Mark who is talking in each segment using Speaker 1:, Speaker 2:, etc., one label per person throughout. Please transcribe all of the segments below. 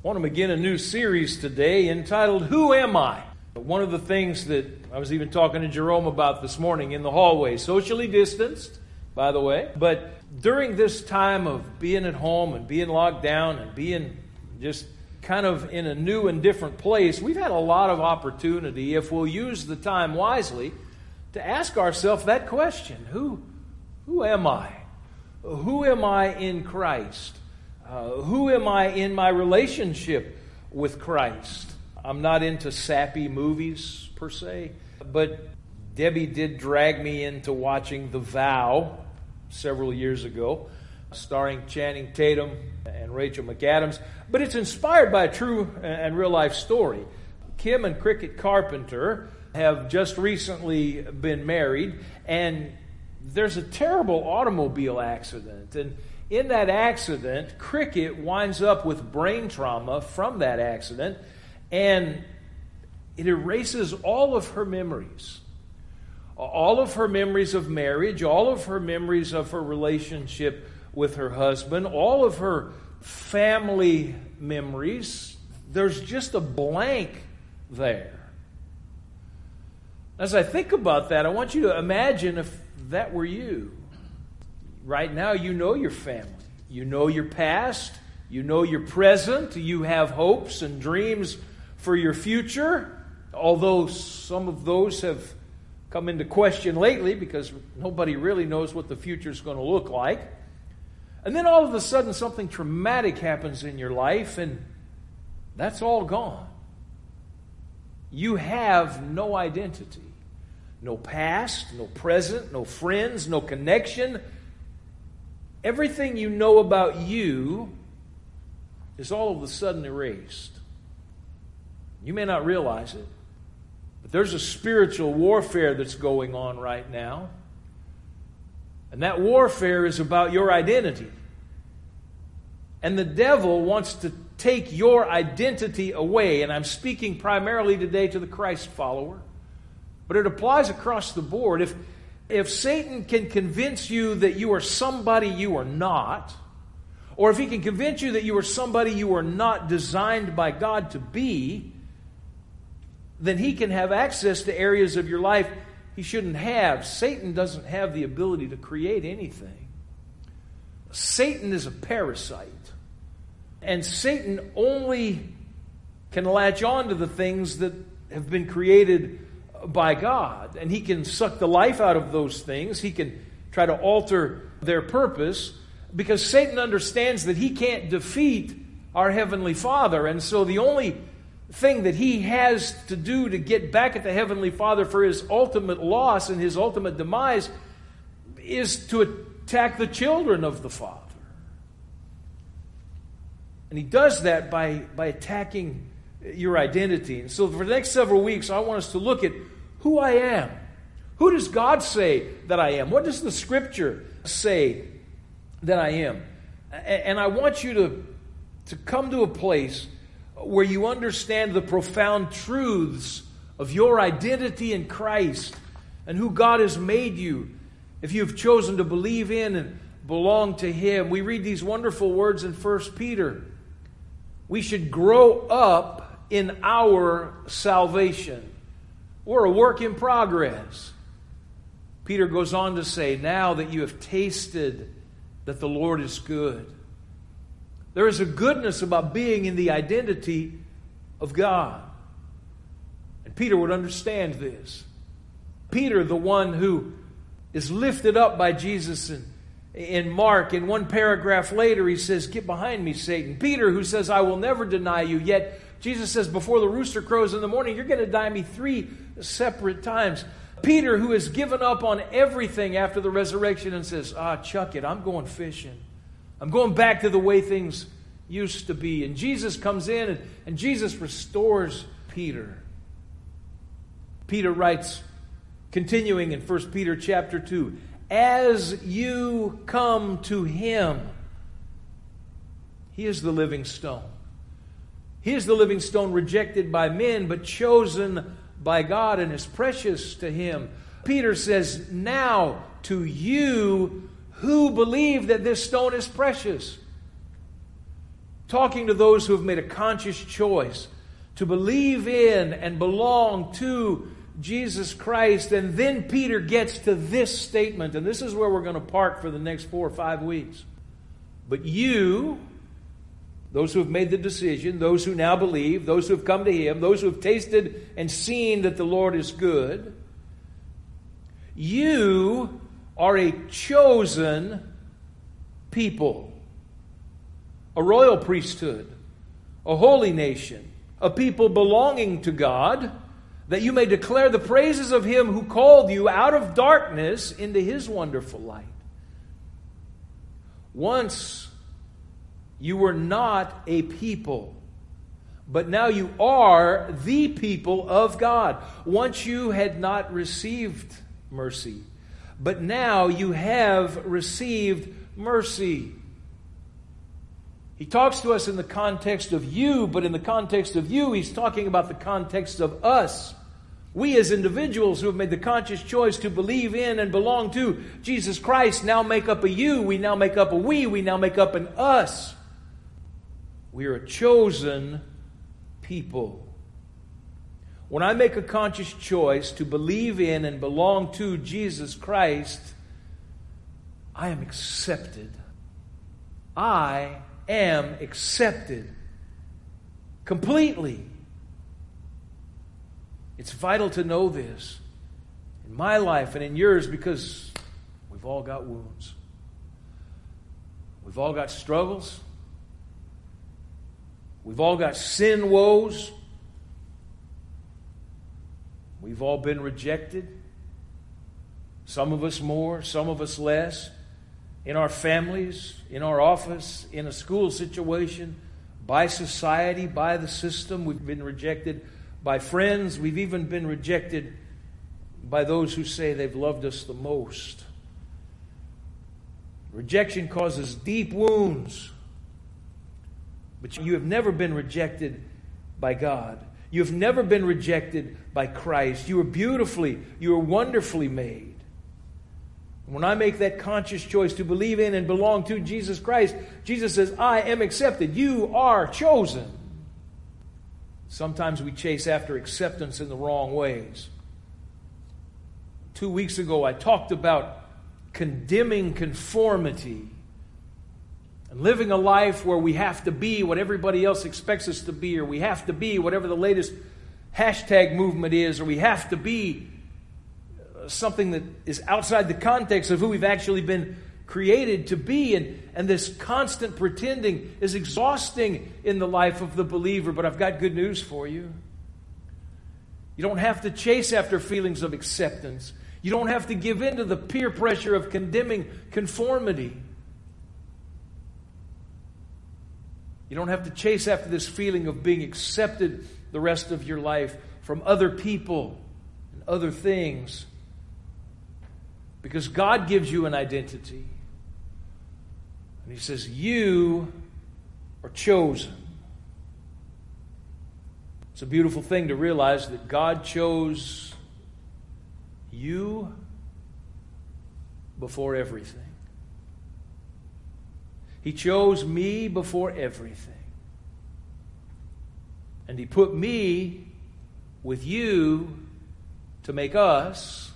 Speaker 1: I want to begin a new series today entitled, Who Am I? One of the things that I was even talking to Jerome about this morning in the hallway, socially distanced, by the way, but during this time of being at home and being locked down and being just kind of in a new and different place, we've had a lot of opportunity, if we'll use the time wisely, to ask ourselves that question, who am I? Who am I in Christ? Who am I in my relationship with Christ? I'm not into sappy movies, per se, but Debbie did drag me into watching The Vow several years ago, starring Channing Tatum and Rachel McAdams, but it's inspired by a true and real-life story. Kim and Cricket Carpenter have just recently been married, and there's a terrible automobile accident, and in that accident, Cricket winds up with brain trauma from that accident, and it erases all of her memories. All of her memories of marriage, all of her memories of her relationship with her husband, all of her family memories. There's just a blank there. As I think about that, I want you to imagine if that were you. Right now, you know your family. You know your past. You know your present. You have hopes and dreams for your future, although some of those have come into question lately because nobody really knows what the future is going to look like. And then all of a sudden, something traumatic happens in your life, and that's all gone. You have no identity. No past, no present, no friends, no connection. Everything you know about you is all of a sudden erased. You may not realize it, but there's a spiritual warfare that's going on right now. And that warfare is about your identity. And the devil wants to take your identity away. And I'm speaking primarily today to the Christ follower. But it applies across the board. If Satan can convince you that you are somebody you are not, or if he can convince you that you are somebody you are not designed by God to be, then he can have access to areas of your life he shouldn't have. Satan doesn't have the ability to create anything. Satan is a parasite. And Satan only can latch on to the things that have been created by God. And he can suck the life out of those things. He can try to alter their purpose because Satan understands that he can't defeat our Heavenly Father. And so the only thing that he has to do to get back at the Heavenly Father for his ultimate loss and his ultimate demise is to attack the children of the Father. And he does that by attacking your identity. And so for the next several weeks, I want us to look at who I am. Who does God say that I am? What does the Scripture say that I am? And I want you to come to a place where you understand the profound truths of your identity in Christ and who God has made you if you've chosen to believe in and belong to Him. We read these wonderful words in 1 Peter. We should grow up in our salvation. We're a work in progress. Peter goes on to say, now that you have tasted that the Lord is good. There is a goodness about being in the identity of God. And Peter would understand this. Peter, the one who is lifted up by Jesus in Mark, in one paragraph later, he says, get behind me, Satan. Peter, who says, I will never deny you, yet Jesus says, before the rooster crows in the morning, you're going to deny me 3 separate times. Peter, who has given up on everything after the resurrection and says, chuck it, I'm going fishing. I'm going back to the way things used to be. And Jesus comes in and Jesus restores Peter. Peter writes, continuing in 1 Peter chapter 2, as you come to Him, He is the living stone. He is the living stone rejected by men, but chosen by God and is precious to Him. Peter says, now to you who believe that this stone is precious. talking to those who have made a conscious choice to believe in and belong to Jesus Christ. And then Peter gets to this statement, and this is where we're going to park for the next 4 or 5 weeks. But you, those who have made the decision, those who now believe, those who have come to Him, those who have tasted and seen that the Lord is good, you are a chosen people, a royal priesthood, a holy nation, a people belonging to God, that you may declare the praises of Him who called you out of darkness into His wonderful light. Once you were not a people, but now you are the people of God. Once you had not received mercy, but now you have received mercy. He talks to us in the context of you, but in the context of you, He's talking about the context of us. We as individuals who have made the conscious choice to believe in and belong to Jesus Christ now make up a you, we now make up a we now make up an us. We are a chosen people. When I make a conscious choice to believe in and belong to Jesus Christ, I am accepted. I am accepted completely. It's vital to know this in my life and in yours, because we've all got wounds. We've all got struggles. We've all got sin woes. We've all been rejected. Some of us more, some of us less. In our families, in our office, in a school situation, by society, by the system. We've been rejected by friends. We've even been rejected by those who say they've loved us the most. Rejection causes deep wounds. But you have never been rejected by God. You have never been rejected by Christ. You are wonderfully made. When I make that conscious choice to believe in and belong to Jesus Christ, Jesus says, I am accepted. You are chosen. Sometimes we chase after acceptance in the wrong ways. 2 weeks ago, I talked about condemning conformity and living a life where we have to be what everybody else expects us to be, or we have to be whatever the latest hashtag movement is, or we have to be something that is outside the context of who we've actually been created to be. And this constant pretending is exhausting in the life of the believer. But I've got good news for you. You don't have to chase after feelings of acceptance. You don't have to give in to the peer pressure of condemning conformity. You don't have to chase after this feeling of being accepted the rest of your life from other people and other things. Because God gives you an identity. And He says, you are chosen. It's a beautiful thing to realize that God chose you before everything. He chose me before everything. And He put me with you to make us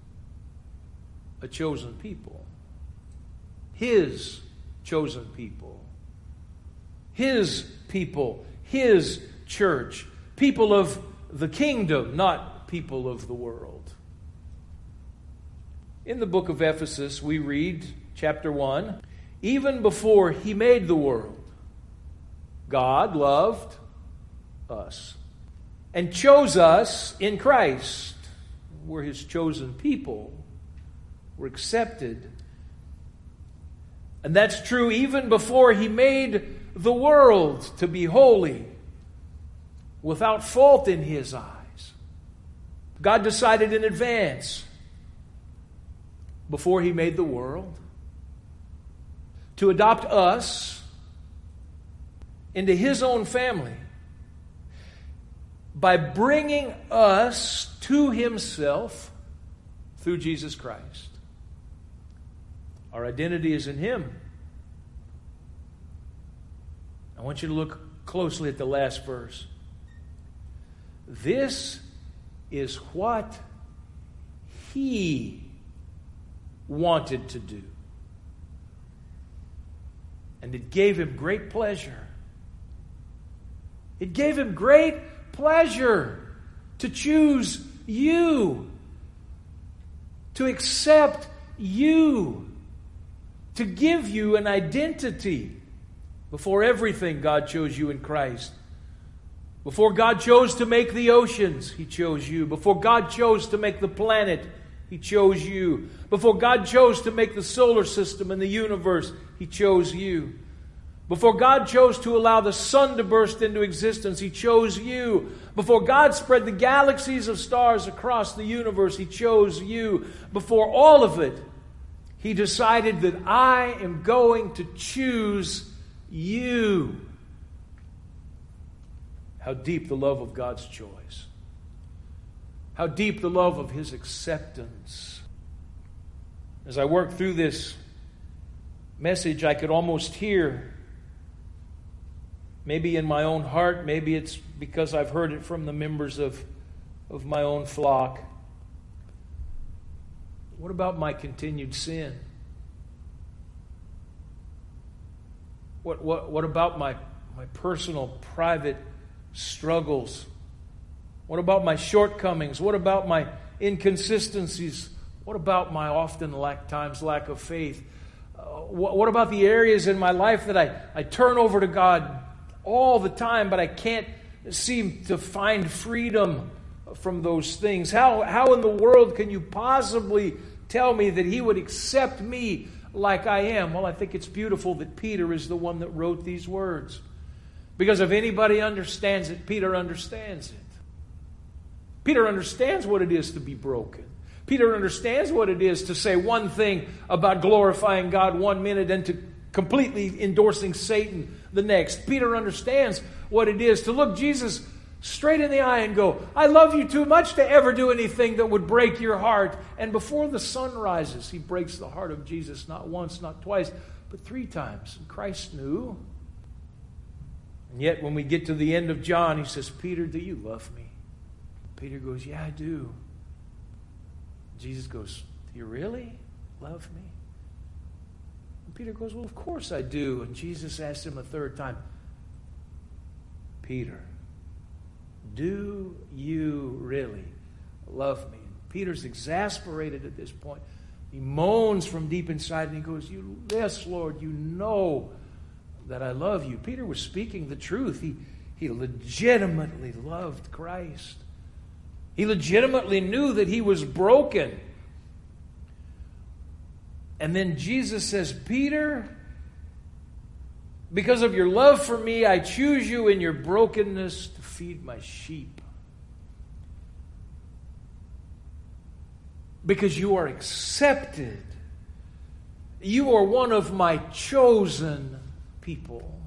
Speaker 1: a chosen people. His chosen people. His people. His church. People of the kingdom, not people of the world. In the book of Ephesus, we read, chapter 1, even before He made the world, God loved us and chose us in Christ. We're His chosen people. We're accepted. And that's true even before He made the world to be holy, without fault in His eyes. God decided in advance, before He made the world, to adopt us into His own family by bringing us to Himself through Jesus Christ. Our identity is in Him. I want you to look closely at the last verse. This is what He wanted to do. And it gave Him great pleasure. It gave Him great pleasure to choose you, to accept you, to give you an identity. Before everything, God chose you in Christ. Before God chose to make the oceans, He chose you. Before God chose to make the planet, He chose you. Before God chose to make the solar system and the universe, He chose you. Before God chose to allow the sun to burst into existence, He chose you. Before God spread the galaxies of stars across the universe, He chose you. Before all of it, He decided that I am going to choose you. How deep the love of God's choice. How deep the love of His acceptance. As I work through this message, I could almost hear, maybe in my own heart, maybe it's because I've heard it from the members of my own flock. What about my continued sin? What about my personal, private struggles? What about my shortcomings? What about my inconsistencies? What about my often lack of faith? What about the areas in my life that I turn over to God all the time, but I can't seem to find freedom from those things? How in the world can you possibly tell me that He would accept me like I am? Well, I think it's beautiful that Peter is the one that wrote these words. Because if anybody understands it, Peter understands it. Peter understands what it is to be broken. Peter understands what it is to say one thing about glorifying God one minute and to completely endorsing Satan the next. Peter understands what it is to look Jesus straight in the eye and go, I love you too much to ever do anything that would break your heart. And before the sun rises, he breaks the heart of Jesus, not once, not twice, but 3 times. And Christ knew. And yet when we get to the end of John, he says, Peter, do you love me? Peter goes, yeah, I do. Jesus goes, do you really love me? And Peter goes, well, of course I do. And Jesus asked him a 3rd time, Peter, do you really love me? And Peter's exasperated at this point. He moans from deep inside and he goes, yes, Lord, you know that I love you. Peter was speaking the truth. He legitimately loved Christ. He legitimately knew that he was broken. And then Jesus says, Peter, because of your love for me, I choose you in your brokenness to feed my sheep. Because you are accepted. You are one of my chosen people.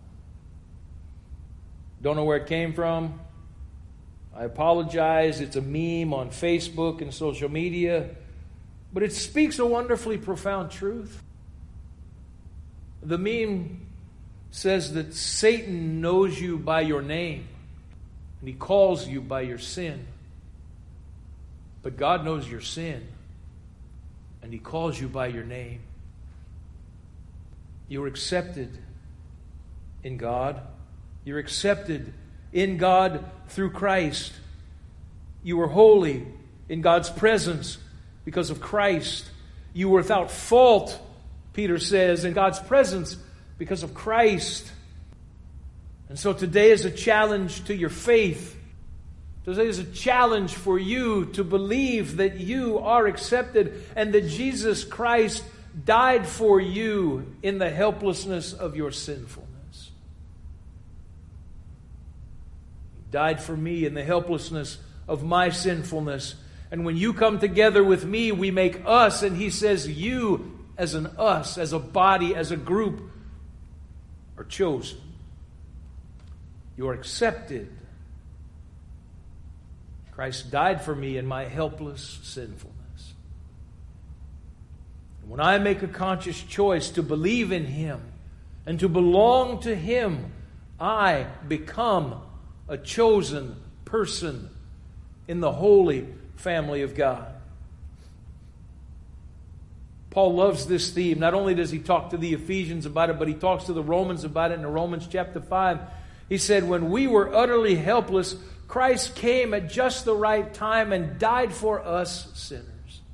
Speaker 1: Don't know where it came from. I apologize. It's a meme on Facebook and social media. But it speaks a wonderfully profound truth. The meme says that Satan knows you by your name. And he calls you by your sin. But God knows your sin. And he calls you by your name. You're accepted in God. You're accepted in God through Christ. You are holy in God's presence because of Christ. You were without fault, Peter says, in God's presence because of Christ. And so today is a challenge to your faith. Today is a challenge for you to believe that you are accepted and that Jesus Christ died for you in the helplessness of your sinfulness. He died for me in the helplessness of my sinfulness. And when you come together with me, we make us. And he says you as an us, as a body, as a group, are chosen. You are accepted. Christ died for me in my helpless sinfulness. And when I make a conscious choice to believe in Him and to belong to Him, I become a chosen person in the holy family of God. Paul loves this theme. Not only does he talk to the Ephesians about it, but he talks to the Romans about it in Romans chapter 5. He said, when we were utterly helpless, Christ came at just the right time and died for us sinners.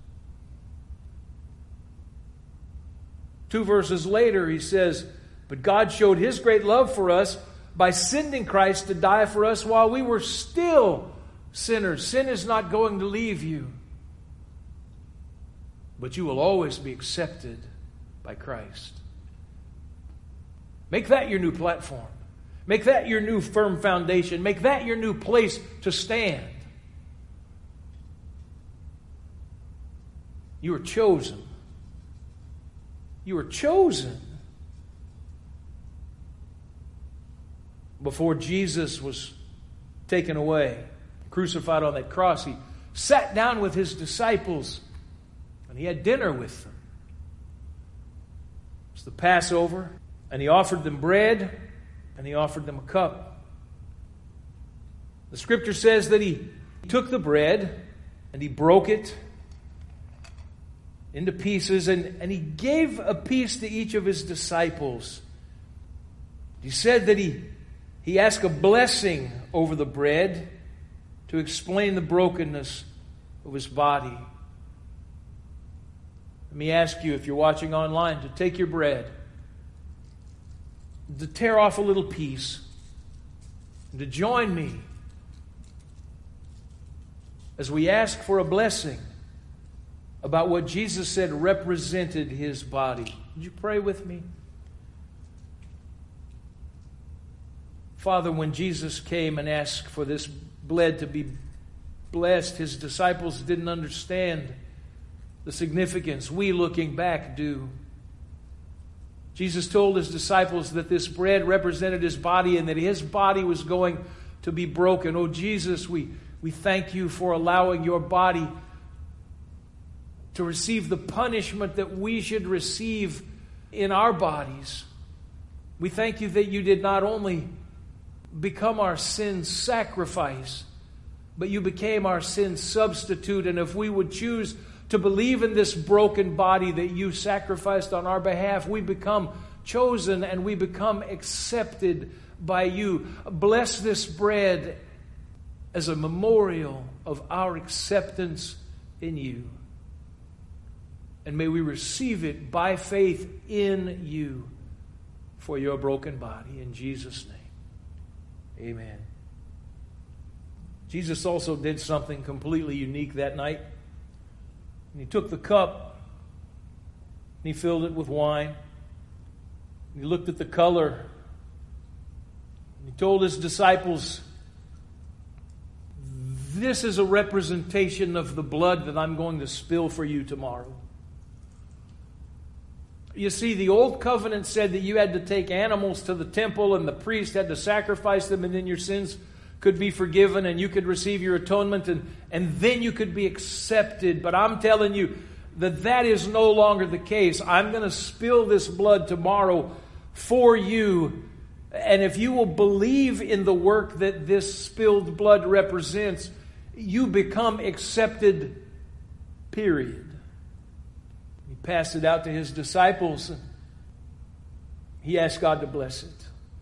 Speaker 1: 2 verses later, he says, but God showed His great love for us by sending Christ to die for us while we were still sinners. Sin is not going to leave you, but you will always be accepted by Christ. Make that your new platform. Make that your new firm foundation. Make that your new place to stand. You are chosen. You are chosen. Before Jesus was taken away, crucified on that cross, He sat down with His disciples and He had dinner with them. It's the Passover, and He offered them bread and He offered them a cup. The Scripture says that He took the bread and He broke it into pieces, and He gave a piece to each of His disciples. He said that He asked a blessing over the bread to explain the brokenness of His body. Let me ask you, if you're watching online, to take your bread, to tear off a little piece, and to join me as we ask for a blessing about what Jesus said represented His body. Would you pray with me? Father, when Jesus came and asked for this bread to be blessed, His disciples didn't understand the significance. We, looking back, do. Jesus told His disciples that this bread represented His body and that His body was going to be broken. Oh, Jesus, we thank You for allowing Your body to receive the punishment that we should receive in our bodies. We thank You that You did not only become our sin sacrifice, but You became our sin substitute. And if we would choose to believe in this broken body that You sacrificed on our behalf, we become chosen and we become accepted by You. Bless this bread as a memorial of our acceptance in You. And may we receive it by faith in You for Your broken body. In Jesus' name, amen. Jesus also did something completely unique that night. And He took the cup and He filled it with wine. And He looked at the color. And He told His disciples, this is a representation of the blood that I'm going to spill for you tomorrow. You see, the old covenant said that you had to take animals to the temple and the priest had to sacrifice them, and then your sins could be forgiven and you could receive your atonement, and then you could be accepted. But I'm telling you that is no longer the case. I'm going to spill this blood tomorrow for you. And if you will believe in the work that this spilled blood represents, you become accepted, period. He passed it out to His disciples, and He asked God to bless it.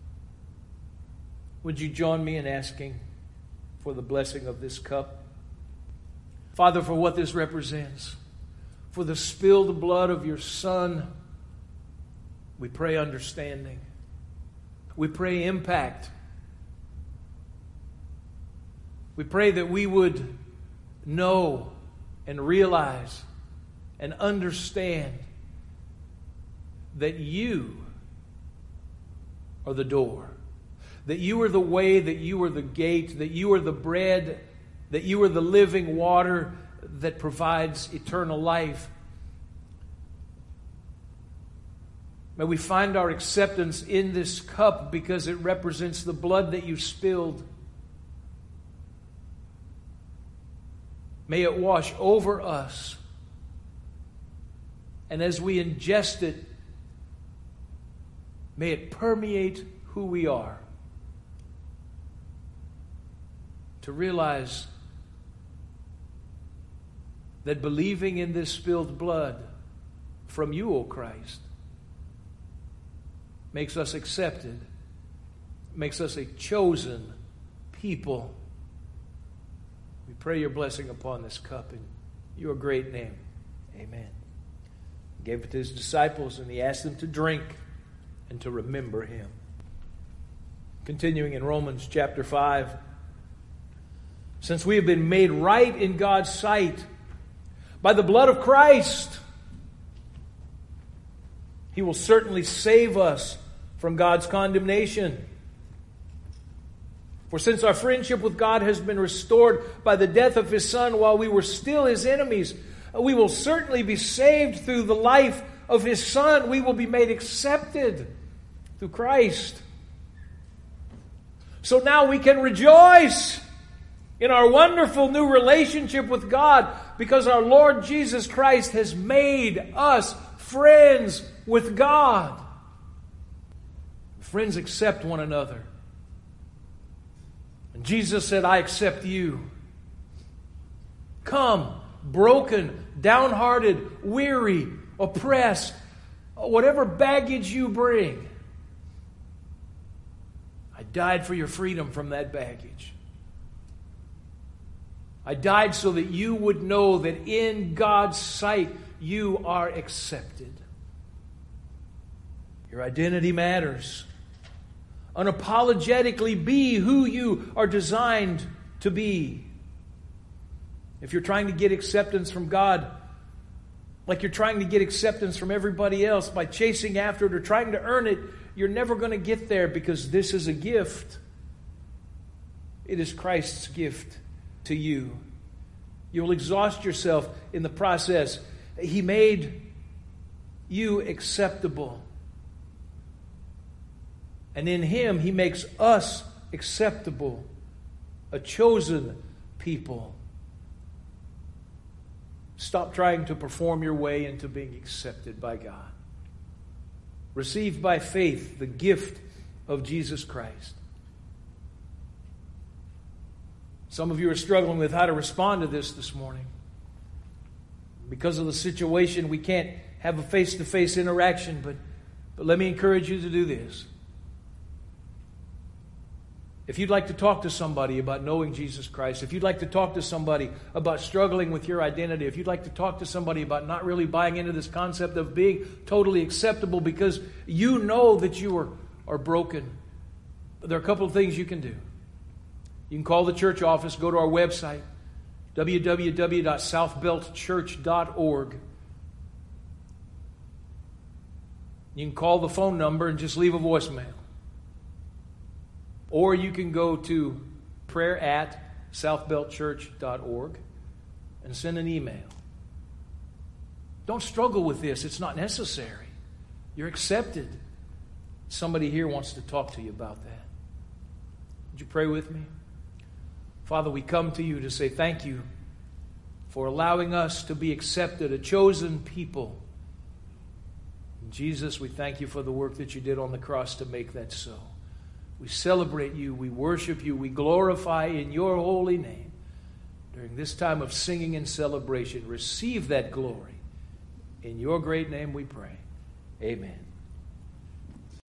Speaker 1: Would you join me in asking for the blessing of this cup? Father, for what this represents, for the spilled blood of Your Son, we pray understanding. We pray impact. We pray that we would know and realize and understand that You are the door, that You are the way, that You are the gate, that You are the bread, that You are the living water that provides eternal life. May we find our acceptance in this cup because it represents the blood that You spilled. May it wash over us. And as we ingest it, may it permeate who we are. to realize that believing in this spilled blood from you, O Christ, makes us accepted, makes us a chosen people. We pray your blessing upon this cup in your great name. Amen. He gave it to his disciples, and he asked them to drink and to remember him. Continuing in Romans chapter 5. Since we have been made right in God's sight by the blood of Christ, he will certainly save us from God's condemnation. For since our friendship with God has been restored by the death of his Son while we were still his enemies, we will certainly be saved through the life of his Son. We will be made accepted through Christ. So now we can rejoice in our wonderful new relationship with God because our Lord Jesus Christ has made us friends with God. Friends accept one another. And Jesus said, I accept you. Come, broken, downhearted, weary, oppressed, whatever baggage you bring. I died for your freedom from that baggage. I died so that you would know that in God's sight you are accepted. Your identity matters. Unapologetically be who you are designed to be. If you're trying to get acceptance from God, like you're trying to get acceptance from everybody else by chasing after it or trying to earn it, you're never going to get there because this is a gift. It is Christ's gift to you. You'll exhaust yourself in the process. He made you acceptable. And in him, he makes us acceptable, a chosen people. Stop trying to perform your way into being accepted by God. Receive by faith the gift of Jesus Christ. Some of you are struggling with how to respond to this morning. Because of the situation, we can't have a face-to-face interaction, but let me encourage you to do this. If you'd like to talk to somebody about knowing Jesus Christ, if you'd like to talk to somebody about struggling with your identity, if you'd like to talk to somebody about not really buying into this concept of being totally acceptable because you know that you are broken, there are a couple of things you can do. You can call the church office, go to our website, www.southbeltchurch.org. You can call the phone number and just leave a voicemail. Or you can go to prayer@southbeltchurch.org and send an email. Don't struggle with this. It's not necessary. You're accepted. Somebody here wants to talk to you about that. Would you pray with me? Father, we come to you to say thank you for allowing us to be accepted, a chosen people. And Jesus, we thank you for the work that you did on the cross to make that so. We celebrate you, we worship you, we glorify in your holy name. During this time of singing and celebration, receive that glory. In your great name we pray. Amen.